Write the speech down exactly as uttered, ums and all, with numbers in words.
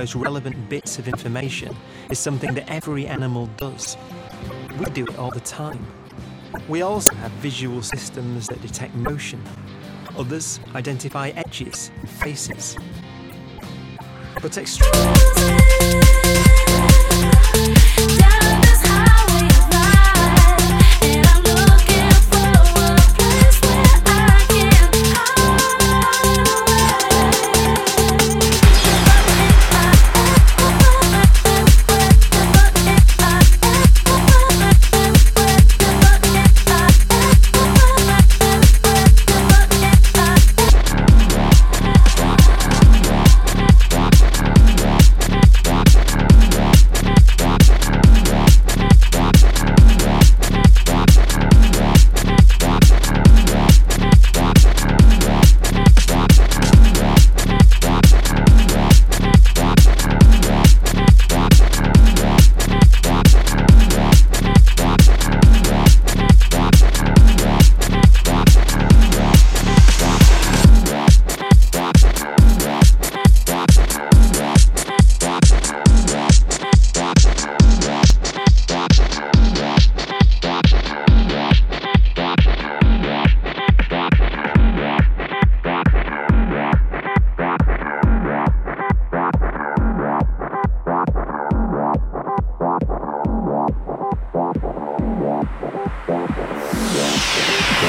most relevant bits of information is something that every animal does. We do it all the time. We also have visual systems that detect motion. Others identify edges and faces. But extreme... Yeah.